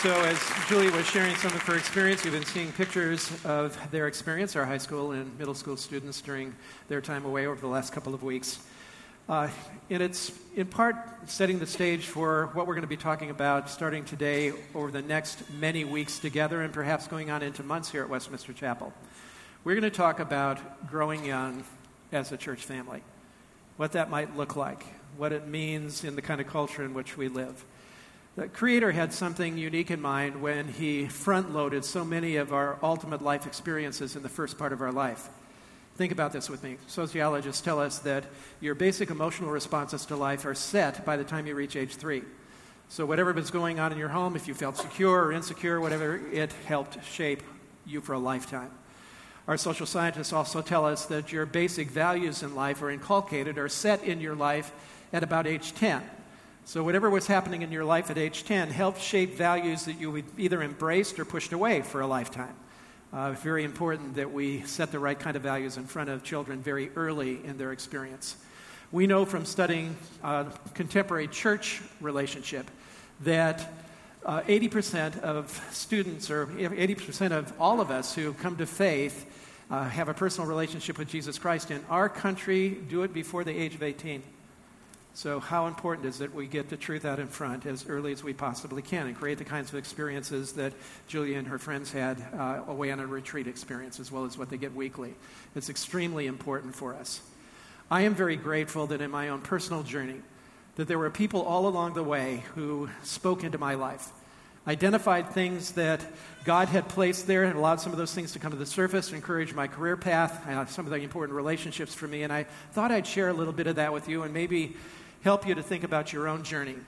So as Julie was sharing some of her experience, we've been seeing pictures of their experience, our high school and middle school students during their time away over the last couple of weeks. And it's in part setting the stage for what we're going to be talking about starting today over the next many weeks together and perhaps going on into months here at Westminster Chapel. We're going to talk about growing young as a church family, what that might look like, what it means in the kind of culture in which we live. The Creator had something unique in mind when He front-loaded so many of our ultimate life experiences in the first part of our life. Think about this with me. Sociologists tell us that your basic emotional responses to life are set by the time you reach age 3. So whatever was going on in your home, if you felt secure or insecure, whatever, it helped shape you for a lifetime. Our social scientists also tell us that your basic values in life are inculcated or set in your life at about age 10. So whatever was happening in your life at age 10 helped shape values that you either embraced or pushed away for a lifetime. It's very important that we set the right kind of values in front of children very early in their experience. We know from studying contemporary church relationship that 80% of students, or 80% of all of us who come to faith, have a personal relationship with Jesus Christ in our country, do it before the age of 18. So how important is it we get the truth out in front as early as we possibly can and create the kinds of experiences that Julia and her friends had away on a retreat experience, as well as what they get weekly. It's extremely important for us. I am very grateful that in my own personal journey, that there were people all along the way who spoke into my life, identified things that God had placed there and allowed some of those things to come to the surface, encourage my career path, some of the important relationships for me, and I thought I'd share a little bit of that with you and maybe help you to think about your own journey.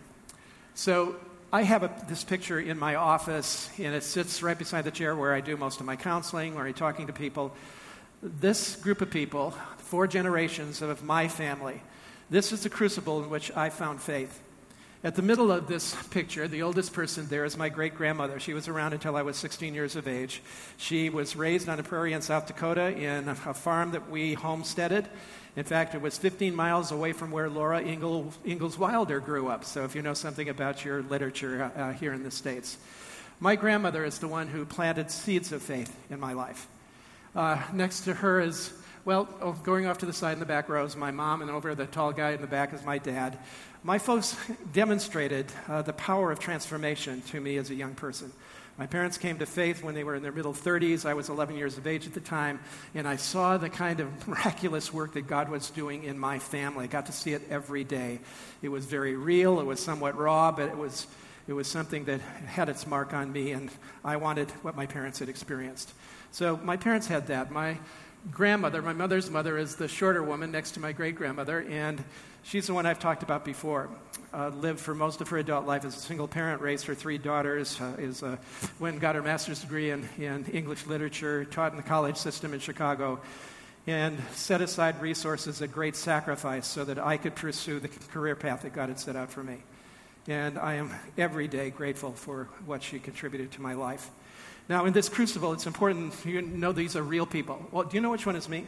So I have this picture in my office, and it sits right beside the chair where I do most of my counseling, where I'm talking to people. This group of people, 4 generations of my family, this is the crucible in which I found faith. At the middle of this picture, the oldest person there is my great-grandmother. She was around until I was 16 years of age. She was raised on a prairie in South Dakota in a farm that we homesteaded. In fact, it was 15 miles away from where Laura Ingalls Wilder grew up, so if you know something about your literature here in the States. My grandmother is the one who planted seeds of faith in my life. Next to her is, going off to the side in the back row is my mom, and over the tall guy in the back is my dad. My folks demonstrated the power of transformation to me as a young person. My parents came to faith when they were in their middle 30s. I was 11 years of age at the time, and I saw the kind of miraculous work that God was doing in my family. I got to see it every day. It was very real. It was somewhat raw, but it was something that had its mark on me, and I wanted what my parents had experienced. So my parents had that. My grandmother, my mother's mother, is the shorter woman next to my great-grandmother, and she's the one I've talked about before. Lived for most of her adult life as a single parent, raised her 3 daughters, went and got her master's degree in English literature, taught in the college system in Chicago, and set aside resources at great sacrifice so that I could pursue the career path that God had set out for me. And I am every day grateful for what she contributed to my life. Now, in this crucible, it's important you know these are real people. Well, do you know which one is me?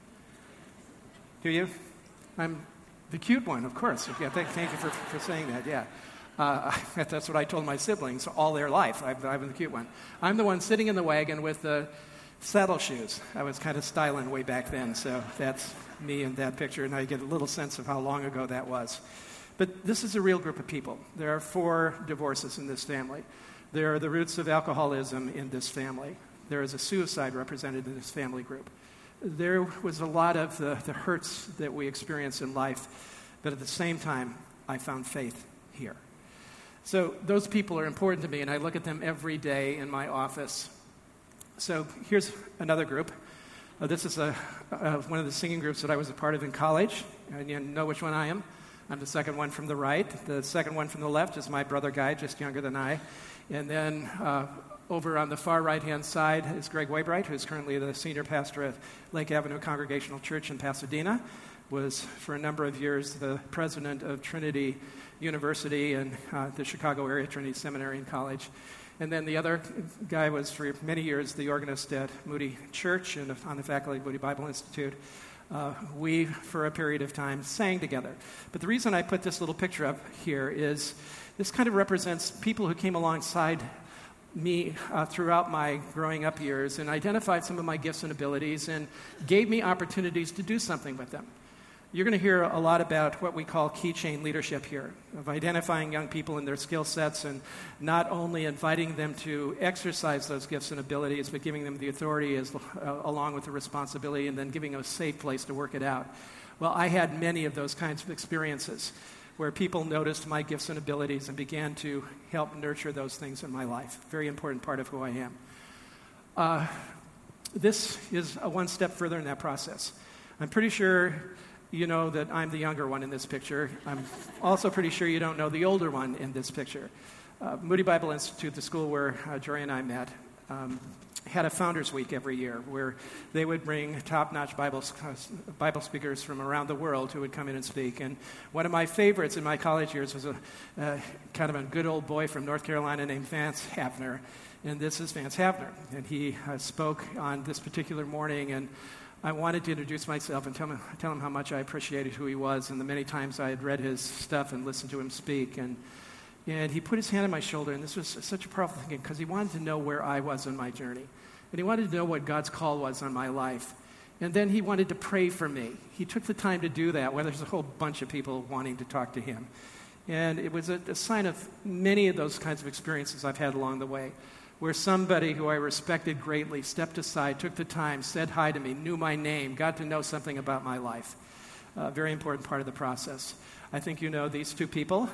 Do you? I'm the cute one, of course. Yeah, thank you for saying that, yeah. That's what I told my siblings all their life. I'm the cute one. I'm the one sitting in the wagon with the saddle shoes. I was kind of styling way back then, so that's me in that picture, and I get a little sense of how long ago that was. But this is a real group of people. There are 4 divorces in this family. There are the roots of alcoholism in this family. There is a suicide represented in this family group. There was a lot of the hurts that we experience in life, but at the same time, I found faith here. So those people are important to me, and I look at them every day in my office. So here's another group. This is one of the singing groups that I was a part of in college, and you know which one I am. I'm the second one from the right. The second one from the left is my brother Guy, just younger than I. And then over on the far right-hand side is Greg Waybright, who's currently the senior pastor at Lake Avenue Congregational Church in Pasadena, was for a number of years the president of Trinity University and the Chicago area, Trinity Seminary and College. And then the other guy was for many years the organist at Moody Church and on the faculty of Moody Bible Institute. We, for a period of time, sang together. But the reason I put this little picture up here is this kind of represents people who came alongside me throughout my growing up years and identified some of my gifts and abilities and gave me opportunities to do something with them. You're going to hear a lot about what we call keychain leadership here, of identifying young people and their skill sets and not only inviting them to exercise those gifts and abilities, but giving them the authority along with the responsibility and then giving them a safe place to work it out. Well, I had many of those kinds of experiences where people noticed my gifts and abilities and began to help nurture those things in my life. Very important part of who I am. This is one step further in that process. I'm pretty sure you know that I'm the younger one in this picture. I'm also pretty sure you don't know the older one in this picture. Moody Bible Institute, the school where Jory and I met, had a Founders Week every year where they would bring top-notch Bible speakers from around the world who would come in and speak. And one of my favorites in my college years was a kind of a good old boy from North Carolina named Vance Havner. And this is Vance Havner. And he spoke on this particular morning, and I wanted to introduce myself and tell him how much I appreciated who he was and the many times I had read his stuff and listened to him speak. And he put his hand on my shoulder, and this was such a powerful thing because he wanted to know where I was in my journey. And he wanted to know what God's call was on my life. And then he wanted to pray for me. He took the time to do that, where there's a whole bunch of people wanting to talk to him. And it was a sign of many of those kinds of experiences I've had along the way, where somebody who I respected greatly stepped aside, took the time, said hi to me, knew my name, got to know something about my life. A very important part of the process. I think you know these two people.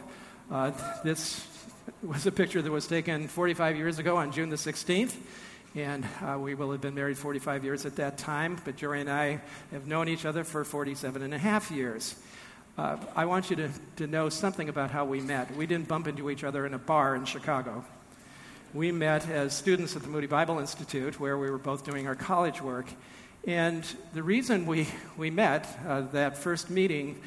This was a picture that was taken 45 years ago on June the 16th, and we will have been married 45 years at that time, but Jory and I have known each other for 47 and a half years. I want you to know something about how we met. We didn't bump into each other in a bar in Chicago. We met as students at the Moody Bible Institute, where we were both doing our college work. And the reason we met, that first meeting,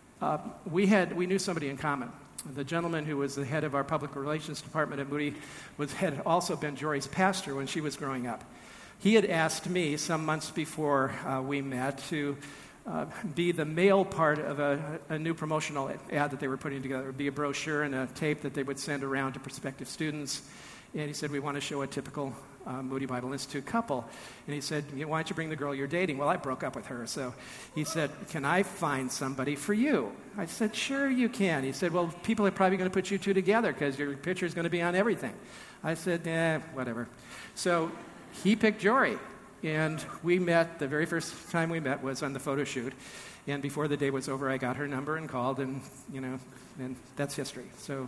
we knew somebody in common. The gentleman who was the head of our public relations department at Moody had also been Jory's pastor when she was growing up. He had asked me some months before we met to be the mail part of a new promotional ad that they were putting together. It would be a brochure and a tape that they would send around to prospective students. And he said, we want to show a typical Moody Bible Institute couple. And he said, why don't you bring the girl you're dating? Well, I broke up with her. So he said, can I find somebody for you? I said, sure you can. He said, well, people are probably going to put you two together because your picture is going to be on everything. I said, whatever. So he picked Jory. And we met, the very first time we met was on the photo shoot. And before the day was over, I got her number and called, and that's history. So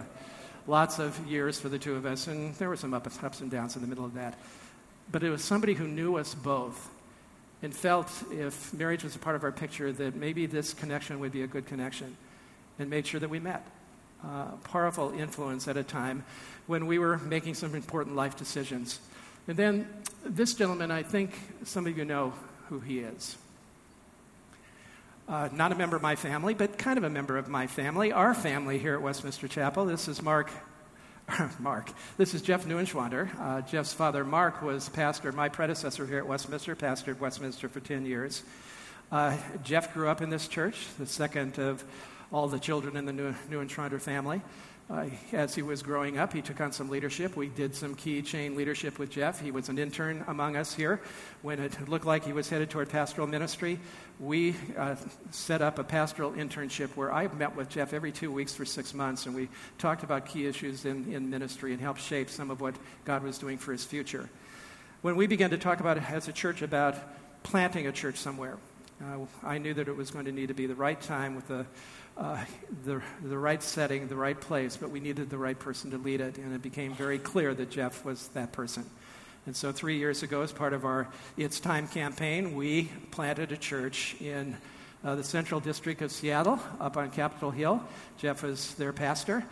lots of years for the two of us, and there were some ups and downs in the middle of that. But it was somebody who knew us both and felt if marriage was a part of our picture that maybe this connection would be a good connection, and made sure that we met. Powerful influence at a time when we were making some important life decisions. And then this gentleman, I think some of you know who he is. Not a member of my family, but kind of a member of my family, our family here at Westminster Chapel. This is This is Jeff Neuenschwander. Jeff's father, Mark, was my predecessor here at Westminster, pastored Westminster for 10 years. Jeff grew up in this church, the second of all the children in the Neuenschwander family. As he was growing up, he took on some leadership. We did some key chain leadership with Jeff. He was an intern among us here. When it looked like he was headed toward pastoral ministry, we set up a pastoral internship where I met with Jeff every 2 weeks for 6 months, and we talked about key issues in ministry and helped shape some of what God was doing for his future. When we began to talk about, as a church, about planting a church somewhere, I knew that it was going to need to be the right time with the right setting, the right place, but we needed the right person to lead it, and it became very clear that Jeff was that person. And so 3 years ago, as part of our It's Time campaign, we planted a church in the Central District of Seattle, up on Capitol Hill. Jeff was their pastor.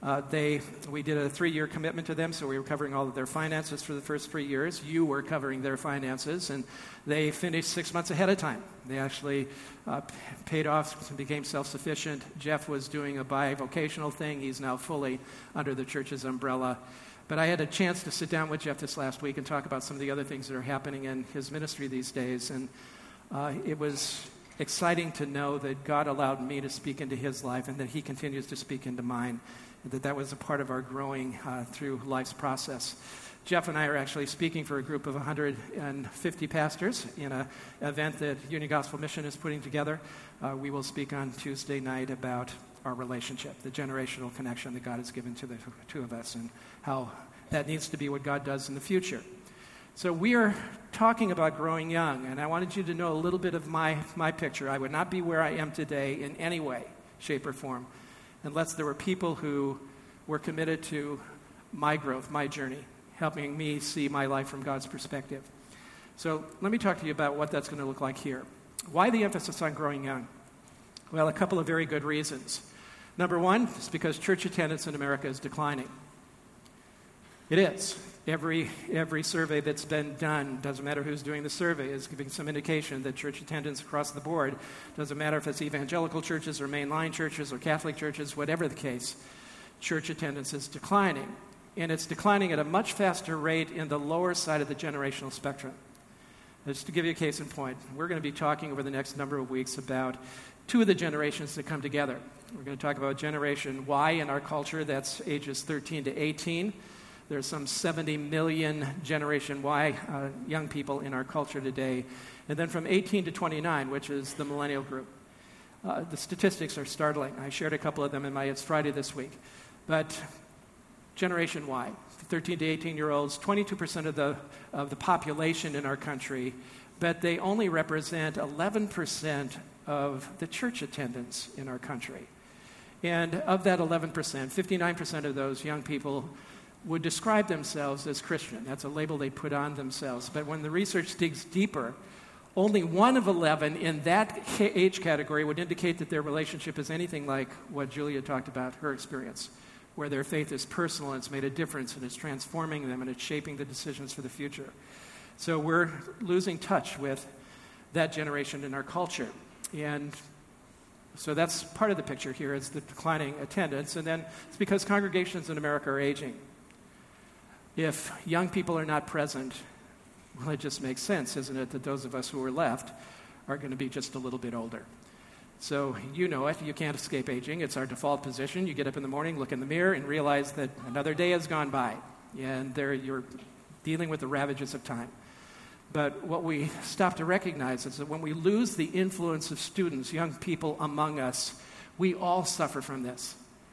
We did a 3-year commitment to them, so we were covering all of their finances for the first 3 years. You were covering their finances, and they finished 6 months ahead of time. They actually paid off and became self-sufficient. Jeff was doing a bivocational thing. He's now fully under the church's umbrella. But I had a chance to sit down with Jeff this last week and talk about some of the other things that are happening in his ministry these days, and it was exciting to know that God allowed me to speak into his life and that he continues to speak into mine. that was a part of our growing through life's process. Jeff and I are actually speaking for a group of 150 pastors in an event that Union Gospel Mission is putting together. We will speak on Tuesday night about our relationship, the generational connection that God has given to the two of us, and how that needs to be what God does in the future. So we are talking about growing young, and I wanted you to know a little bit of my picture. I would not be where I am today in any way, shape, or form, unless there were people who were committed to my growth, my journey, helping me see my life from God's perspective. So let me talk to you about what that's going to look like here. Why the emphasis on growing young? Well, a couple of very good reasons. Number one is because church attendance in America is declining. It is. Every survey that's been done, doesn't matter who's doing the survey, is giving some indication that church attendance across the board, doesn't matter if it's evangelical churches or mainline churches or Catholic churches, whatever the case, church attendance is declining. And it's declining at a much faster rate in the lower side of the generational spectrum. Just to give you a case in point, we're going to be talking over the next number of weeks about two of the generations that come together. We're going to talk about Generation Y in our culture, that's ages 13 to 18. There's some 70 million Generation Y young people in our culture today. And then from 18 to 29, which is the millennial group. The statistics are startling. I shared a couple of them in my It's Friday this week. But Generation Y, 13 to 18-year-olds, 22% of the population in our country, but they only represent 11% of the church attendance in our country. And of that 11%, 59% of those young people would describe themselves as Christian. That's a label they put on themselves. But when the research digs deeper, only 1 of 11 in that age category would indicate that their relationship is anything like what Julia talked about, her experience, where their faith is personal and it's made a difference and it's transforming them and it's shaping the decisions for the future. So we're losing touch with that generation in our culture. And so that's part of the picture here is the declining attendance. And then it's because congregations in America are aging. If young people are not present, well, it just makes sense, isn't it, that those of us who are left are going to be just a little bit older. So you know it. You can't escape aging. It's our default position. You get up in the morning, look in the mirror, and realize that another day has gone by. And there you're dealing with the ravages of time. But what we stop to recognize is that when we lose the influence of students, young people among us, we all suffer from this.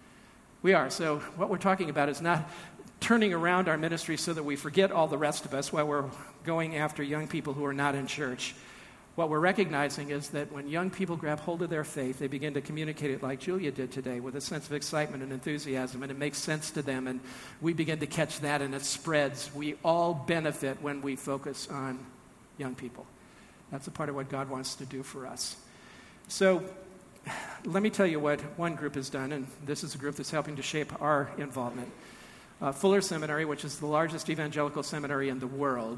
We are. So what we're talking about is not turning around our ministry so that we forget all the rest of us while we're going after young people who are not in church. What we're recognizing is that when young people grab hold of their faith, they begin to communicate it like Julia did today, with a sense of excitement and enthusiasm, and it makes sense to them, and we begin to catch that, and it spreads. We all benefit when we focus on young people. That's a part of what God wants to do for us. So let me tell you what one group has done, and this is a group that's helping to shape our involvement. Fuller Seminary, which is the largest evangelical seminary in the world,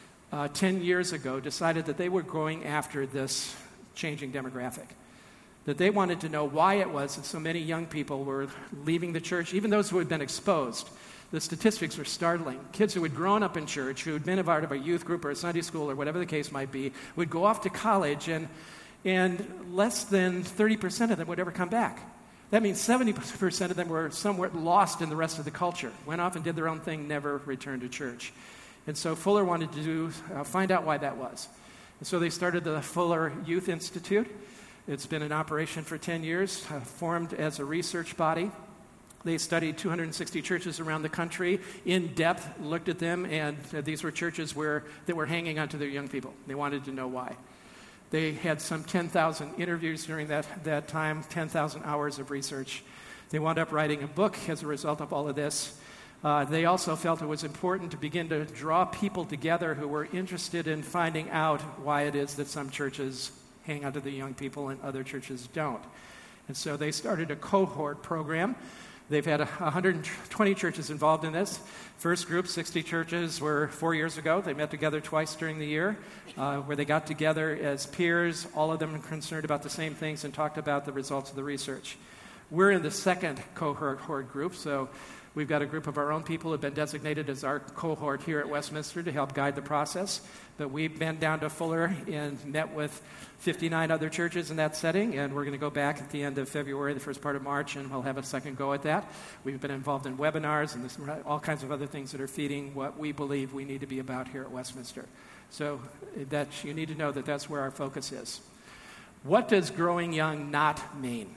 10 years ago decided that they were going after this changing demographic, that they wanted to know why it was that so many young people were leaving the church, even those who had been exposed. The statistics were startling. Kids who had grown up in church, who had been a part of a youth group or a Sunday school or whatever the case might be, would go off to college, and less than 30% of them would ever come back. That means 70% of them were somewhat lost in the rest of the culture, went off and did their own thing, never returned to church. And so Fuller wanted to find out why that was. And so they started the Fuller Youth Institute. It's been in operation for 10 years, formed as a research body. They studied 260 churches around the country in depth, looked at them, and these were churches that were hanging on to their young people. They wanted to know why. They had some 10,000 interviews during that time, 10,000 hours of research. They wound up writing a book as a result of all of this. They also felt it was important to begin to draw people together who were interested in finding out why it is that some churches hang on to the young people and other churches don't. And so they started a cohort program. They've had 120 churches involved in this. First group, 60 churches, were 4 years ago. They met together twice during the year, where they got together as peers, all of them concerned about the same things, and talked about the results of the research. We're in the second cohort group, so we've got a group of our own people who have been designated as our cohort here at Westminster to help guide the process. But we've been down to Fuller and met with 59 other churches in that setting, and we're going to go back at the end of February, the first part of March, and we'll have a second go at that. We've been involved in webinars and all kinds of other things that are feeding what we believe we need to be about here at Westminster. So that you need to know that that's where our focus is. What does growing young not mean?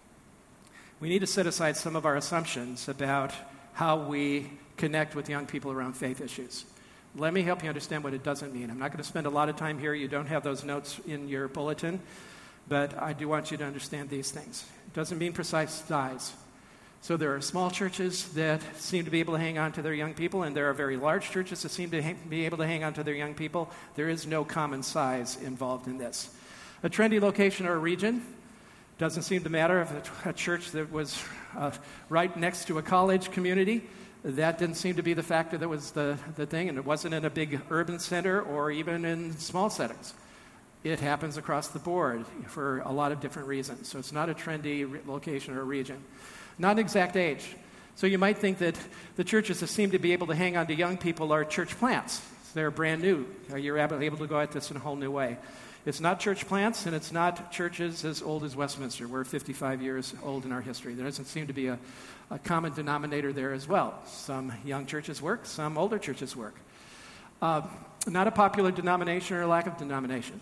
We need to set aside some of our assumptions about how we connect with young people around faith issues. Let me help you understand what it doesn't mean. I'm not going to spend a lot of time here. You don't have those notes in your bulletin, but I do want you to understand these things. It doesn't mean precise size. So there are small churches that seem to be able to hang on to their young people, and there are very large churches that seem to be able to hang on to their young people. There is no common size involved in this. A trendy location or a region doesn't seem to matter. If a church that was right next to a college community, that didn't seem to be the factor that was the thing, and it wasn't in a big urban center or even in small settings. It happens across the board for a lot of different reasons. So it's not a trendy location or region. Not an exact age. So you might think that the churches that seem to be able to hang on to young people are church plants. They're brand new. You're able to go at this in a whole new way. It's not church plants, and it's not churches as old as Westminster. We're 55 years old in our history. There doesn't seem to be a common denominator there as well. Some young churches work, some older churches work. Not a popular denomination or a lack of denomination.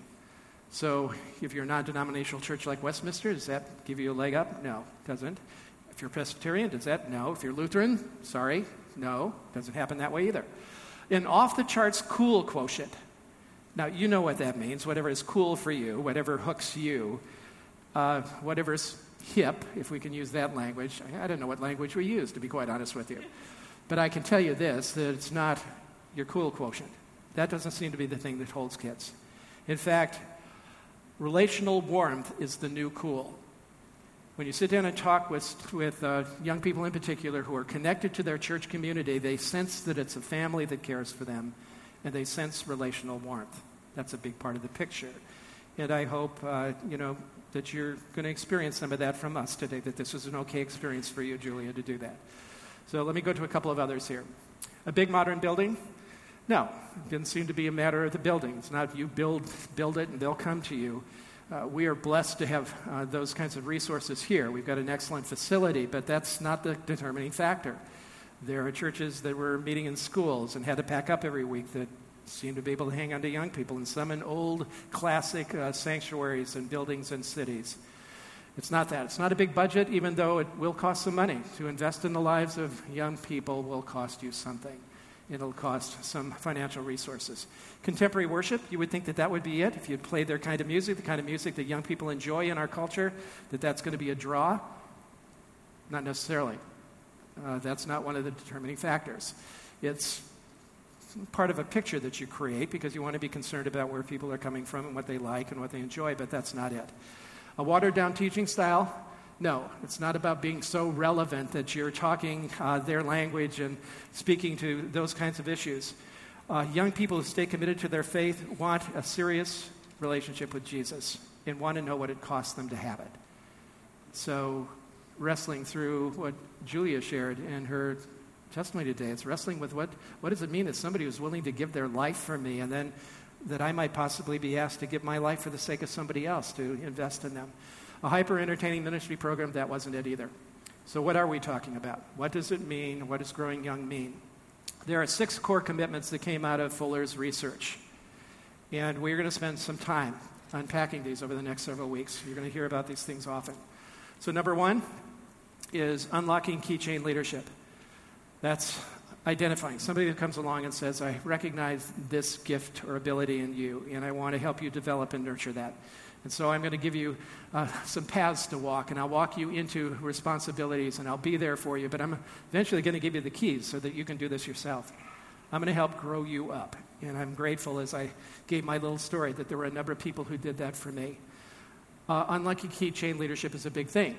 So if you're a non-denominational church like Westminster, does that give you a leg up? No, it doesn't. If you're Presbyterian, does that? No. If you're Lutheran, sorry, no. Doesn't happen that way either. An off-the-charts cool quotient. Now, you know what that means. Whatever is cool for you, whatever hooks you, whatever's hip, if we can use that language. I don't know what language we use, to be quite honest with you. But I can tell you this, that it's not your cool quotient. That doesn't seem to be the thing that holds kids. In fact, relational warmth is the new cool. When you sit down and talk with young people in particular who are connected to their church community, they sense that it's a family that cares for them, and they sense relational warmth. That's a big part of the picture. And I hope, that you're going to experience some of that from us today, that this was an okay experience for you, Julia, to do that. So let me go to a couple of others here. A big modern building? No, it didn't seem to be a matter of the building. It's not you build it and they'll come to you. We are blessed to have those kinds of resources here. We've got an excellent facility, but that's not the determining factor. There are churches that were meeting in schools and had to pack up every week that seem to be able to hang on to young people, and some in old classic sanctuaries and buildings and cities. It's not that. It's not a big budget, even though it will cost some money. To invest in the lives of young people will cost you something. It'll cost some financial resources. Contemporary worship, you would think that that would be it. If you play their kind of music, the kind of music that young people enjoy in our culture, that's going to be a draw. Not necessarily. That's not one of the determining factors. It's part of a picture that you create because you want to be concerned about where people are coming from and what they like and what they enjoy, but that's not it. A watered-down teaching style? No, it's not about being so relevant that you're talking their language and speaking to those kinds of issues. Young people who stay committed to their faith want a serious relationship with Jesus and want to know what it costs them to have it. So wrestling through what Julia shared in her testimony today, it's wrestling with what does it mean that somebody who's willing to give their life for me and then that I might possibly be asked to give my life for the sake of somebody else, to invest in them. A hyper-entertaining ministry program, that wasn't it either. So what are we talking about? What does it mean? What does growing young mean? There are 6 core commitments that came out of Fuller's research. And we're going to spend some time unpacking these over the next several weeks. You're going to hear about these things often. So number 1 is unlocking keychain leadership. That's identifying somebody that comes along and says, I recognize this gift or ability in you, and I want to help you develop and nurture that. And so I'm going to give you some paths to walk, and I'll walk you into responsibilities, and I'll be there for you, but I'm eventually going to give you the keys so that you can do this yourself. I'm going to help grow you up, and I'm grateful, as I gave my little story, that there were a number of people who did that for me. Unlocking keychain leadership is a big thing.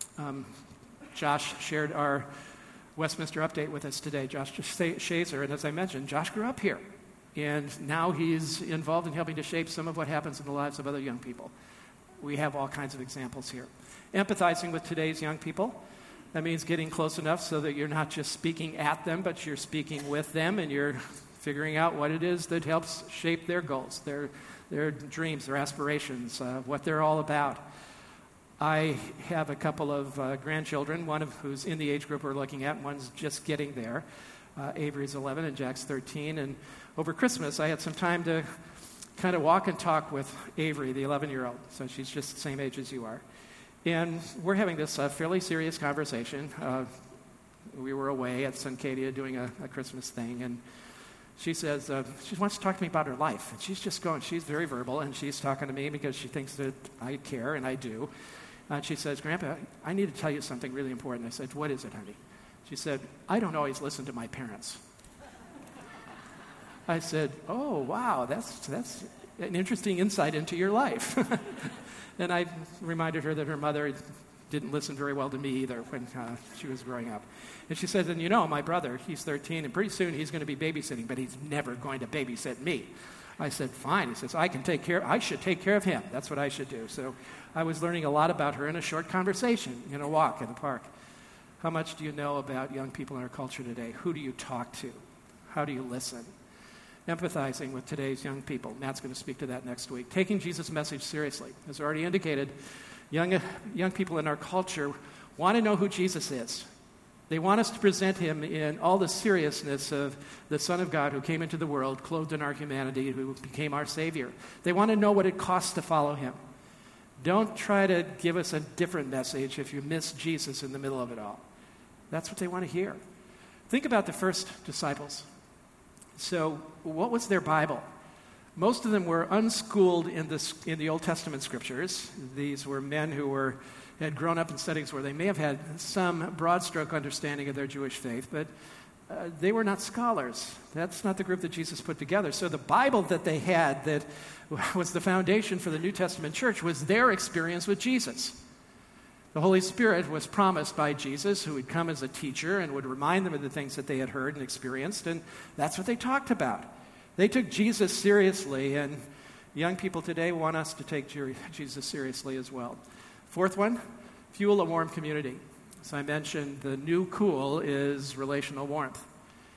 Josh shared our Westminster update with us today, Josh Shazer, and as I mentioned, Josh grew up here. And now he's involved in helping to shape some of what happens in the lives of other young people. We have all kinds of examples here. Empathizing with today's young people. That means getting close enough so that you're not just speaking at them, but you're speaking with them and you're figuring out what it is that helps shape their goals, their dreams, their aspirations, what they're all about. I have a couple of grandchildren, one of who's in the age group we're looking at, one's just getting there. Avery's 11 and Jack's 13. And over Christmas, I had some time to kind of walk and talk with Avery, the 11-year-old. So she's just the same age as you are. And we're having this fairly serious conversation. We were away at Suncadia doing a Christmas thing, and she says, she wants to talk to me about her life. And she's just going, she's very verbal, and she's talking to me because she thinks that I care, and I do. And she says, Grandpa, I need to tell you something really important. I said, what is it, honey? She said, I don't always listen to my parents. I said, oh, wow, that's an interesting insight into your life. And I reminded her that her mother didn't listen very well to me either when she was growing up. And she said, and you know, my brother, he's 13, and pretty soon he's going to be babysitting, but he's never going to babysit me. I said, fine. He says, I should take care of him. That's what I should do. So I was learning a lot about her in a short conversation, in a walk in the park. How much do you know about young people in our culture today? Who do you talk to? How do you listen? Empathizing with today's young people. Matt's going to speak to that next week. Taking Jesus' message seriously. As already indicated, young people in our culture want to know who Jesus is. They want us to present him in all the seriousness of the Son of God who came into the world, clothed in our humanity, who became our Savior. They want to know what it costs to follow him. Don't try to give us a different message if you miss Jesus in the middle of it all. That's what they want to hear. Think about the first disciples. So, what was their Bible? Most of them were unschooled in the Old Testament scriptures. These were men who had grown up in settings where they may have had some broad stroke understanding of their Jewish faith, but they were not scholars. That's not the group that Jesus put together. So the Bible that they had that was the foundation for the New Testament church was their experience with Jesus. The Holy Spirit was promised by Jesus, who would come as a teacher and would remind them of the things that they had heard and experienced, and that's what they talked about. They took Jesus seriously, and young people today want us to take Jesus seriously as well. Fourth one, fuel a warm community. As I mentioned, the new cool is relational warmth.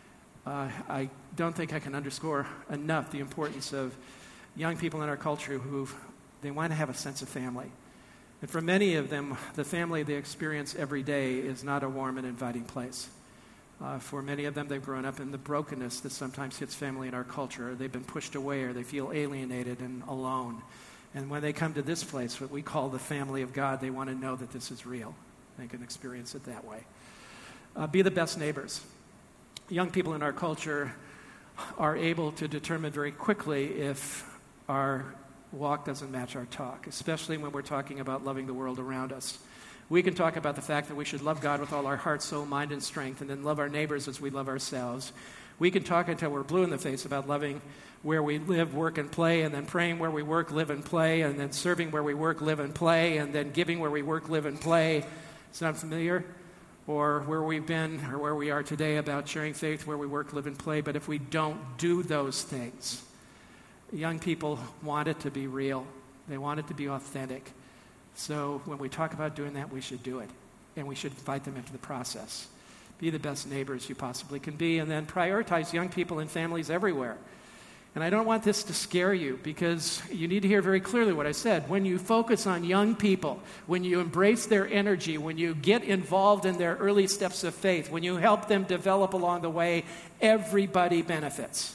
I don't think I can underscore enough the importance of young people in our culture who they want to have a sense of family. And for many of them, the family they experience every day is not a warm and inviting place. For many of them, they've grown up in the brokenness that sometimes hits family in our culture. They've been pushed away or they feel alienated and alone. And when they come to this place, what we call the family of God, they want to know that this is real. They can experience it that way. Be the best neighbors. Young people in our culture are able to determine very quickly if our walk doesn't match our talk, especially when we're talking about loving the world around us. We can talk about the fact that we should love God with all our heart, soul, mind, and strength, and then love our neighbors as we love ourselves. We can talk until we're blue in the face about loving where we live, work, and play, and then praying where we work, live, and play, and then serving where we work, live, and play, and then giving where we work, live, and play. Sound familiar? Or where we've been or where we are today about sharing faith where we work, live, and play. But if we don't do those things, young people want it to be real. They want it to be authentic. So when we talk about doing that, we should do it. And we should invite them into the process. Be the best neighbors you possibly can be. And then prioritize young people and families everywhere. And I don't want this to scare you because you need to hear very clearly what I said. When you focus on young people, when you embrace their energy, when you get involved in their early steps of faith, when you help them develop along the way, everybody benefits.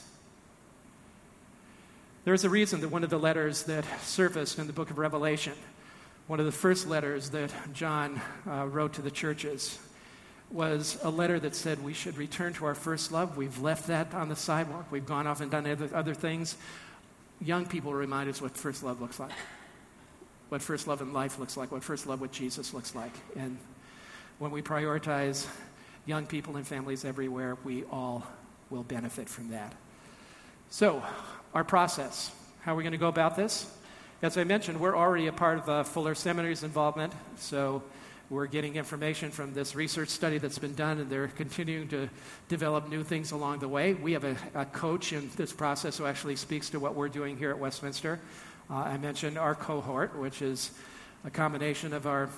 There's a reason that one of the letters that surfaced in the book of Revelation, one of the first letters that John wrote to the churches, was a letter that said we should return to our first love. We've left that on the sidewalk. We've gone off and done other things. Young people remind us what first love looks like, what first love in life looks like, what first love with Jesus looks like. And when we prioritize young people and families everywhere, we all will benefit from that. So, our process. How are we going to go about this? As I mentioned, we're already a part of Fuller Seminary's involvement, so we're getting information from this research study that's been done, and they're continuing to develop new things along the way. We have a coach in this process who actually speaks to what we're doing here at Westminster. I mentioned our cohort, which is a combination of our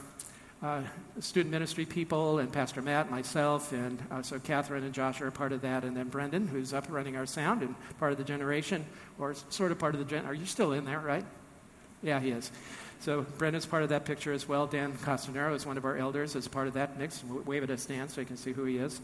student ministry people and Pastor Matt, myself, and so Catherine and Josh are a part of that, and then Brendan, who's up running our sound and part of the generation, or sort of part of the Are you still in there, right? Yeah, he is. So Brendan's part of that picture as well. Dan Costanero is one of our elders as part of that mix. Wave at us, Dan, so you can see who he is.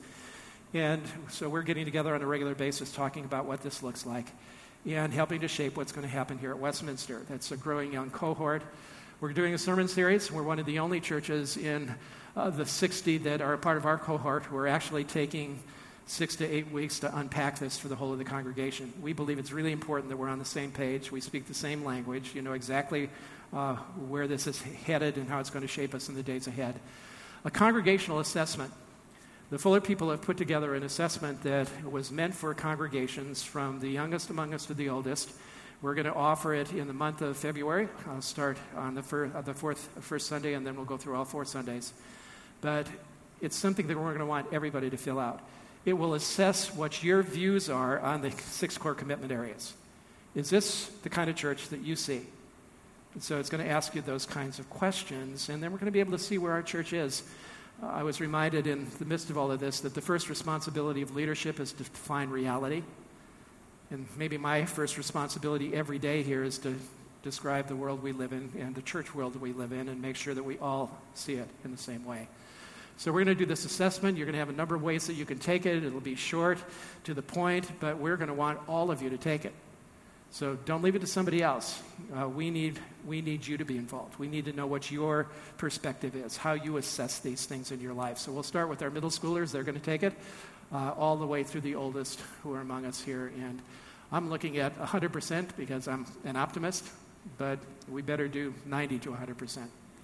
And so we're getting together on a regular basis talking about what this looks like and helping to shape what's going to happen here at Westminster. That's a growing young cohort. We're doing a sermon series. We're one of the only churches in the 60 that are a part of our cohort who are actually taking 6 to 8 weeks to unpack this for the whole of the congregation. We believe it's really important that we're on the same page. We speak the same language. You know exactly where this is headed and how it's going to shape us in the days ahead. A congregational assessment. The Fuller people have put together an assessment that was meant for congregations from the youngest among us to the oldest. We're going to offer it in the month of February. I'll start on the first Sunday, and then we'll go through all 4 Sundays. But it's something that we're going to want everybody to fill out. It will assess what your views are on the 6 core commitment areas. Is this the kind of church that you see? And so it's going to ask you those kinds of questions, and then we're going to be able to see where our church is. I was reminded in the midst of all of this that the first responsibility of leadership is to define reality. And maybe my first responsibility every day here is to describe the world we live in and the church world that we live in and make sure that we all see it in the same way. So we're going to do this assessment. You're going to have a number of ways that you can take it. It'll be short, to the point, but we're going to want all of you to take it. So don't leave it to somebody else. We need you to be involved. We need to know what your perspective is, how you assess these things in your life. So we'll start with our middle schoolers. They're going to take it all the way through the oldest who are among us here. And I'm looking at 100% because I'm an optimist, but we better do 90 to 100%.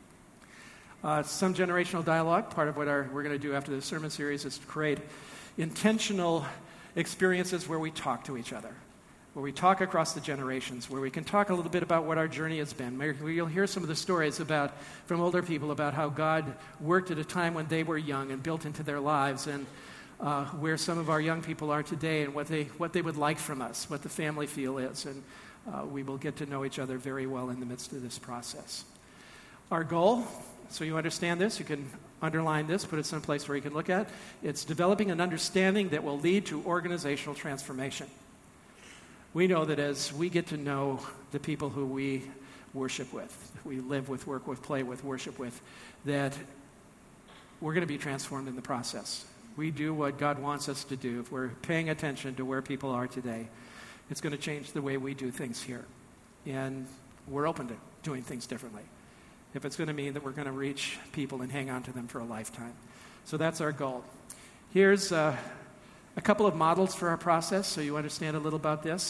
Some generational dialogue. Part of what we're going to do after the sermon series is to create intentional experiences where we talk to each other, where we talk across the generations, where we can talk a little bit about what our journey has been. You'll hear some of the stories from older people about how God worked at a time when they were young and built into their lives, and where some of our young people are today and what they would like from us, what the family feel is. And we will get to know each other very well in the midst of this process. Our goal, so you understand this, you can underline this, put it someplace where you can look at, it's developing an understanding that will lead to organizational transformation. We know that as we get to know the people who we worship with, we live with, work with, play with, worship with, that we're going to be transformed in the process. We do what God wants us to do. If we're paying attention to where people are today, it's going to change the way we do things here. And we're open to doing things differently, if it's going to mean that we're going to reach people and hang on to them for a lifetime. So that's our goal. Here's a couple of models for our process, so you understand a little about this.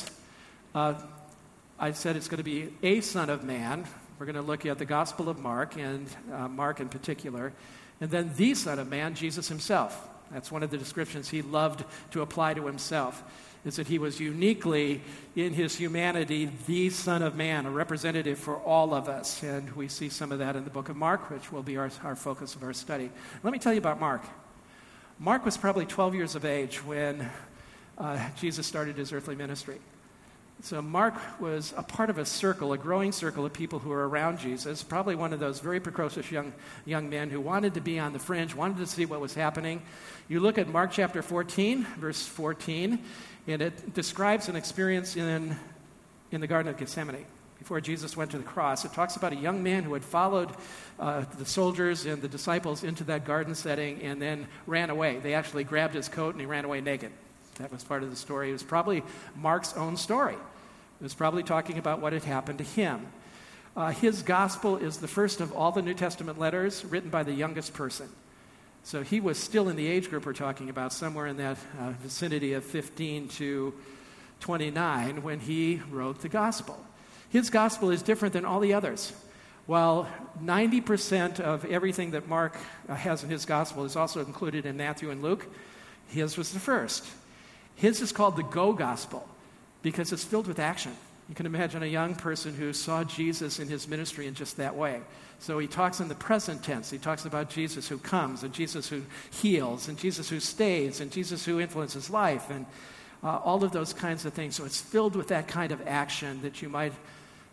I said it's going to be a Son of Man. We're going to look at the Gospel of Mark, and Mark in particular. And then the Son of Man, Jesus himself. That's one of the descriptions he loved to apply to himself, is that he was uniquely, in his humanity, the Son of Man, a representative for all of us. And we see some of that in the book of Mark, which will be our focus of our study. Let me tell you about Mark. Mark was probably 12 years of age when Jesus started his earthly ministry. So Mark was a part of a growing circle of people who were around Jesus, probably one of those very precocious young men who wanted to be on the fringe, wanted to see what was happening. You look at Mark chapter 14, verse 14, and it describes an experience in the Garden of Gethsemane. Before Jesus went to the cross, it talks about a young man who had followed the soldiers and the disciples into that garden setting and then ran away. They actually grabbed his coat and he ran away naked. That was part of the story. It was probably Mark's own story. It was probably talking about what had happened to him. His gospel is the first of all the New Testament letters written by the youngest person. So he was still in the age group we're talking about, somewhere in that vicinity of 15 to 29 when he wrote the gospel. His gospel is different than all the others. While 90% of everything that Mark has in his gospel is also included in Matthew and Luke, his was the first. His is called the Go Gospel because it's filled with action. You can imagine a young person who saw Jesus in his ministry in just that way. So he talks in the present tense. He talks about Jesus who comes and Jesus who heals and Jesus who stays and Jesus who influences life and all of those kinds of things. So it's filled with that kind of action that you might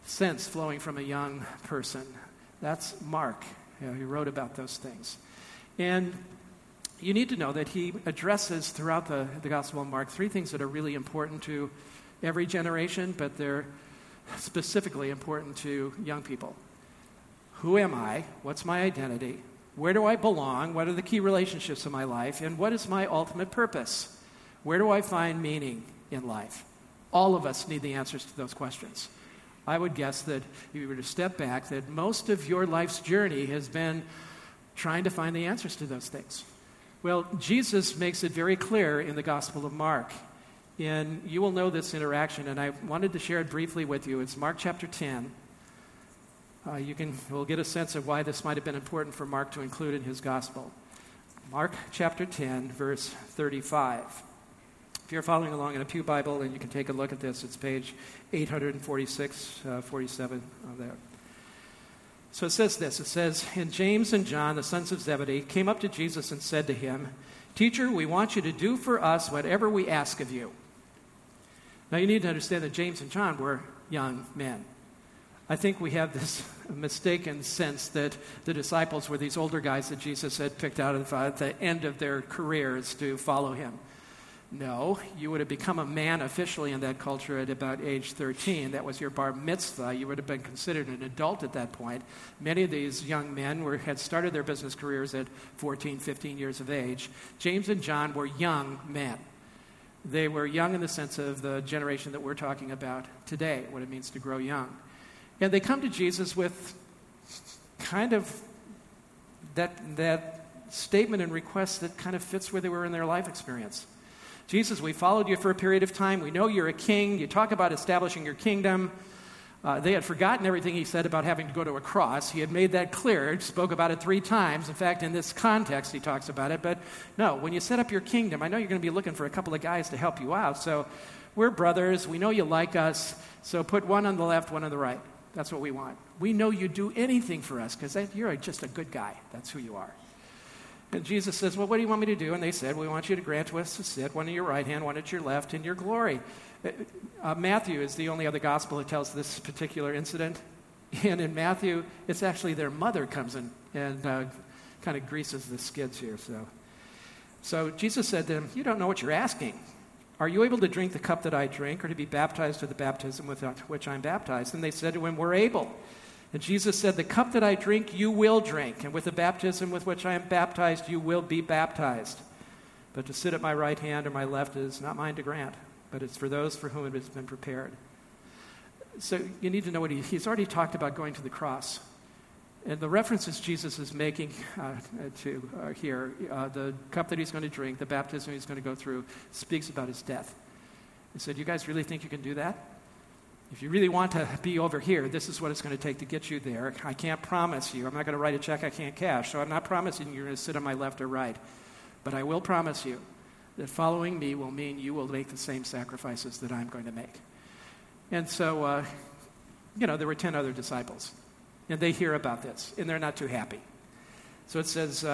sense flowing from a young person. That's Mark. He wrote about those things. And you need to know that he addresses throughout the Gospel of Mark 3 things that are really important to every generation, but they're specifically important to young people. Who am I? What's my identity? Where do I belong? What are the key relationships in my life? And what is my ultimate purpose? Where do I find meaning in life? All of us need the answers to those questions. I would guess that if you were to step back, that most of your life's journey has been trying to find the answers to those things. Well, Jesus makes it very clear in the Gospel of Mark. And you will know this interaction, and I wanted to share it briefly with you. It's Mark chapter 10. We'll get a sense of why this might have been important for Mark to include in his Gospel. Mark chapter 10, verse 35. If you're following along in a Pew Bible, and you can take a look at this, it's page 846, 47 there. So it says this. It says, "And James and John, the sons of Zebedee, came up to Jesus and said to him, 'Teacher, we want you to do for us whatever we ask of you.'" Now you need to understand that James and John were young men. I think we have this mistaken sense that the disciples were these older guys that Jesus had picked out at the end of their careers to follow him. No, you would have become a man officially in that culture at about age 13. That was your bar mitzvah. You would have been considered an adult at that point. Many of these young men had started their business careers at 14, 15 years of age. James and John were young men. They were young in the sense of the generation that we're talking about today, what it means to grow young. And they come to Jesus with kind of that statement and request that kind of fits where they were in their life experience. Jesus, we followed you for a period of time. We know you're a king. You talk about establishing your kingdom. They had forgotten everything he said about having to go to a cross. He had made that clear, spoke about it 3 times. In fact, in this context, he talks about it. But no, when you set up your kingdom, I know you're going to be looking for a couple of guys to help you out. So we're brothers. We know you like us. So put one on the left, one on the right. That's what we want. We know you'd do anything for us because you're just a good guy. That's who you are. And Jesus says, well, what do you want me to do? And they said, we want you to grant to us to sit, one at your right hand, one at your left, in your glory. Matthew is the only other gospel that tells this particular incident. And in Matthew, it's actually their mother comes in and kind of greases the skids here. So Jesus said to them, you don't know what you're asking. Are you able to drink the cup that I drink, or to be baptized with the baptism with which I'm baptized? And they said to him, we're able. And Jesus said, the cup that I drink, you will drink, and with the baptism with which I am baptized, you will be baptized. But to sit at my right hand or my left is not mine to grant, but it's for those for whom it has been prepared. So you need to know what he's already talked about going to the cross. And the references Jesus is making here, the cup that he's going to drink, the baptism he's going to go through, speaks about his death. He said, you guys really think you can do that? If you really want to be over here, this is what it's going to take to get you there. I can't promise you. I'm not going to write a check I can't cash, so I'm not promising you're going to sit on my left or right. But I will promise you that following me will mean you will make the same sacrifices that I'm going to make. And so, there were 10 other disciples. And they hear about this, and they're not too happy. So it says,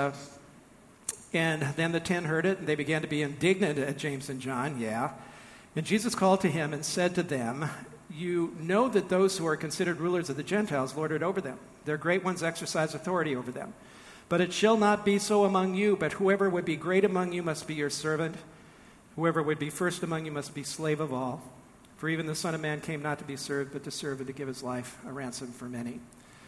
and then the 10 heard it, and they began to be indignant at James and John, And Jesus called to him and said to them, you know that those who are considered rulers of the Gentiles lord it over them. Their great ones exercise authority over them. But it shall not be so among you, but whoever would be great among you must be your servant. Whoever would be first among you must be slave of all. For even the Son of Man came not to be served, but to serve and to give his life a ransom for many.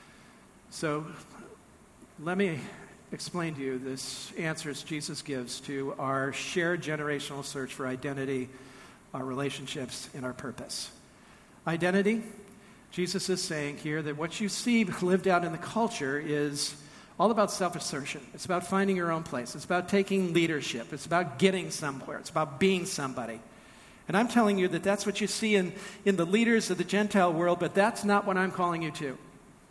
So let me explain to you this answers Jesus gives to our shared generational search for identity, our relationships, and our purpose. Identity, Jesus is saying here that what you see lived out in the culture is all about self-assertion. It's about finding your own place. It's about taking leadership. It's about getting somewhere. It's about being somebody. And I'm telling you that that's what you see in the leaders of the Gentile world, but that's not what I'm calling you to. It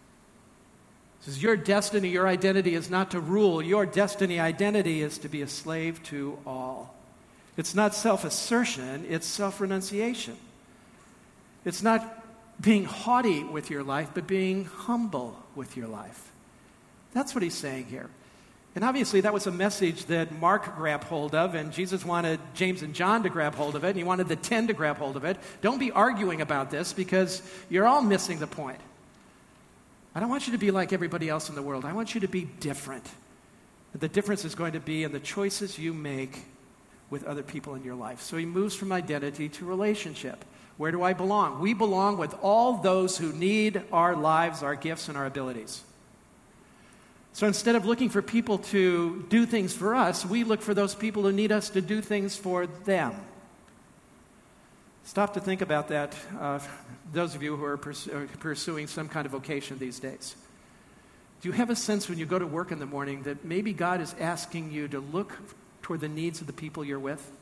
says your destiny, your identity is not to rule. Your destiny, identity is to be a slave to all. It's not self-assertion, it's self-renunciation. It's not being haughty with your life, but being humble with your life. That's what he's saying here. And obviously that was a message that Mark grabbed hold of, and Jesus wanted James and John to grab hold of it, and he wanted the 10 to grab hold of it. Don't be arguing about this because you're all missing the point. I don't want you to be like everybody else in the world. I want you to be different. The difference is going to be in the choices you make with other people in your life. So he moves from identity to relationship. Where do I belong? We belong with all those who need our lives, our gifts, and our abilities. So instead of looking for people to do things for us, we look for those people who need us to do things for them. Stop to think about that, those of you who are pursuing some kind of vocation these days. Do you have a sense when you go to work in the morning that maybe God is asking you to look toward the needs of the people you're with?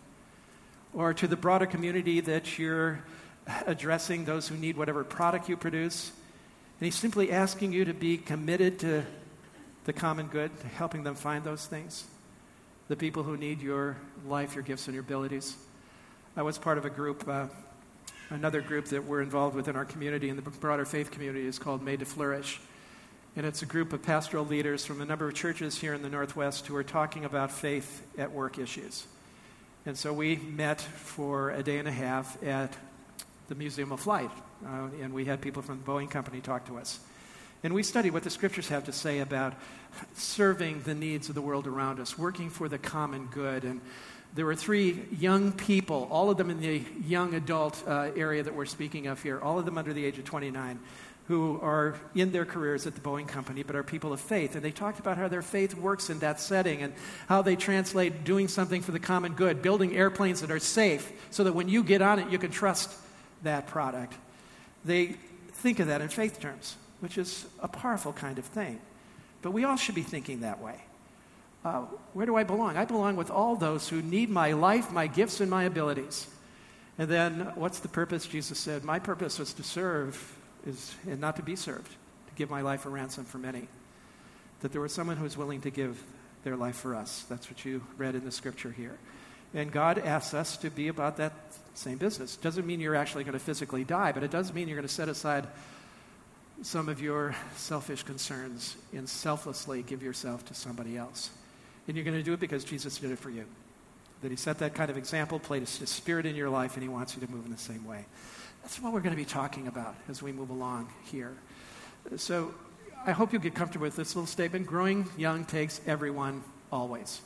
Or to the broader community that you're addressing, those who need whatever product you produce? And he's simply asking you to be committed to the common good, helping them find those things, the people who need your life, your gifts, and your abilities. I was part of a group, another group that we're involved with in our community, in the broader faith community, is called Made to Flourish. And it's a group of pastoral leaders from a number of churches here in the Northwest who are talking about faith at work issues. And so we met for a day and a half at the Museum of Flight, and we had people from the Boeing Company talk to us. And we studied what the scriptures have to say about serving the needs of the world around us, working for the common good. And there were 3 young people, all of them in the young adult area that we're speaking of here, all of them under the age of 29, who are in their careers at the Boeing Company, but are people of faith. And they talked about how their faith works in that setting and how they translate doing something for the common good, building airplanes that are safe so that when you get on it, you can trust that product. They think of that in faith terms, which is a powerful kind of thing. But we all should be thinking that way. Where do I belong? I belong with all those who need my life, my gifts, and my abilities. And then what's the purpose? Jesus said, my purpose was to serve and not to be served, to give my life a ransom for many. That there was someone who was willing to give their life for us. That's what you read in the scripture here. And God asks us to be about that same business. Doesn't mean you're actually going to physically die, but it does mean you're going to set aside some of your selfish concerns and selflessly give yourself to somebody else. And you're going to do it because Jesus did it for you. That he set that kind of example, placed his spirit in your life, and he wants you to move in the same way. That's what we're going to be talking about as we move along here. So I hope you'll get comfortable with this little statement. Growing young takes everyone always.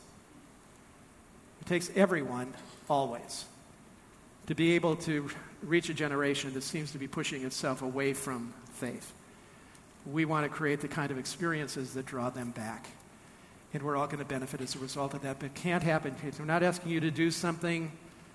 It takes everyone always to be able to reach a generation that seems to be pushing itself away from faith. We want to create the kind of experiences that draw them back. And we're all going to benefit as a result of that. But it can't happen. We're not asking you to do something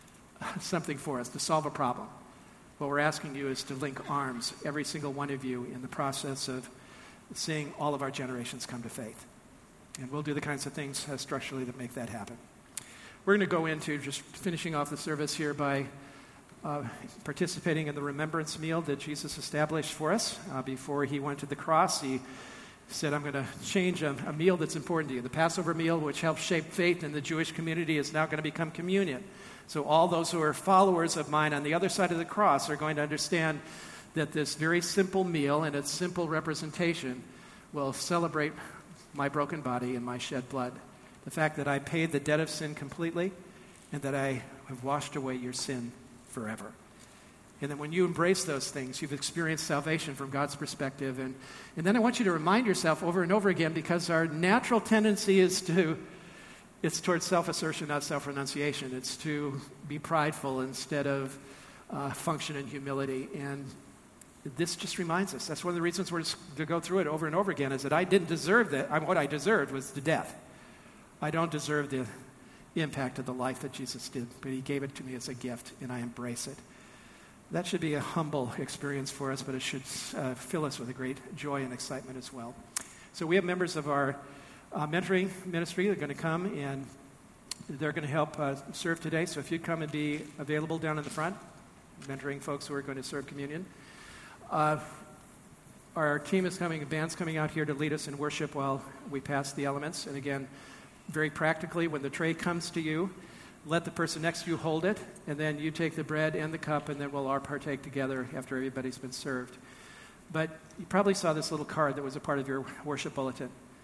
for us, to solve a problem. What we're asking you is to link arms, every single one of you, in the process of seeing all of our generations come to faith. And we'll do the kinds of things structurally that make that happen. We're going to go into just finishing off the service here by participating in the remembrance meal that Jesus established for us. Before he went to the cross, he said, I'm going to change a meal that's important to you. The Passover meal, which helped shape faith in the Jewish community, is now going to become communion. So all those who are followers of mine on the other side of the cross are going to understand that this very simple meal and its simple representation will celebrate my broken body and my shed blood. The fact that I paid the debt of sin completely and that I have washed away your sin forever. And then when you embrace those things, you've experienced salvation from God's perspective. And then I want you to remind yourself over and over again, because our natural tendency is it's towards self-assertion, not self-renunciation. It's to be prideful instead of function in humility. And this just reminds us. That's one of the reasons we're to go through it over and over again, is that I didn't deserve that. What I deserved was the death. I don't deserve the impact of the life that Jesus did, but he gave it to me as a gift, and I embrace it. That should be a humble experience for us, but it should fill us with a great joy and excitement as well. So we have members of our mentoring ministry that are going to come, and they're going to help serve today. So if you'd come and be available down in the front, mentoring folks who are going to serve communion. Our team is coming, band's coming out here to lead us in worship while we pass the elements. And again, very practically, when the tray comes to you, let the person next to you hold it, and then you take the bread and the cup, and then we'll all partake together after everybody's been served. But you probably saw this little card that was a part of your worship bulletin.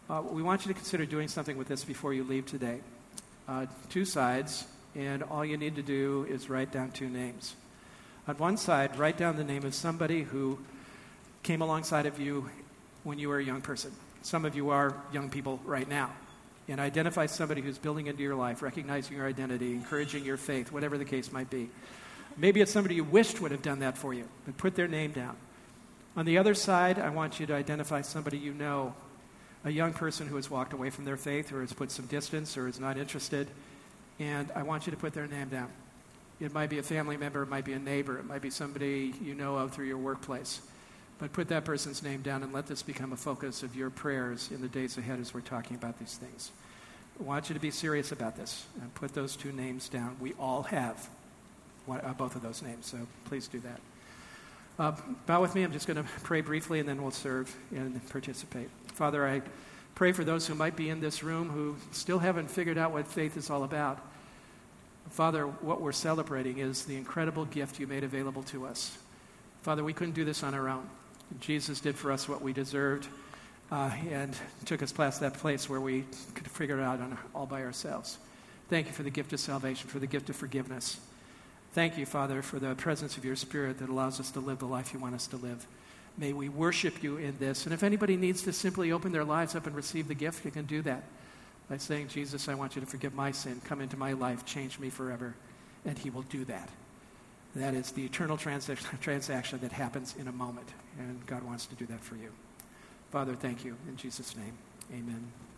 we want you to consider doing something with this before you leave today. 2 sides, and all you need to do is write down 2 names. On one side, write down the name of somebody who came alongside of you when you were a young person. Some of you are young people right now. And identify somebody who's building into your life, recognizing your identity, encouraging your faith, whatever the case might be. Maybe it's somebody you wished would have done that for you, but put their name down. On the other side, I want you to identify somebody you know, a young person who has walked away from their faith or has put some distance or is not interested, and I want you to put their name down. It might be a family member, it might be a neighbor, it might be somebody you know of through your workplace. But put that person's name down and let this become a focus of your prayers in the days ahead as we're talking about these things. I want you to be serious about this and put those 2 names down. We all have both of those names, so please do that. Bow with me. I'm just going to pray briefly and then we'll serve and participate. Father, I pray for those who might be in this room who still haven't figured out what faith is all about. Father, what we're celebrating is the incredible gift you made available to us. Father, we couldn't do this on our own. Jesus did for us what we deserved and took us past that place where we could figure it out all by ourselves. Thank you for the gift of salvation, for the gift of forgiveness. Thank you, Father, for the presence of your Spirit that allows us to live the life you want us to live. May we worship you in this. And if anybody needs to simply open their lives up and receive the gift, you can do that by saying, Jesus, I want you to forgive my sin. Come into my life. Change me forever. And he will do that. That is the eternal transaction that happens in a moment, and God wants to do that for you. Father, thank you. In Jesus' name, amen.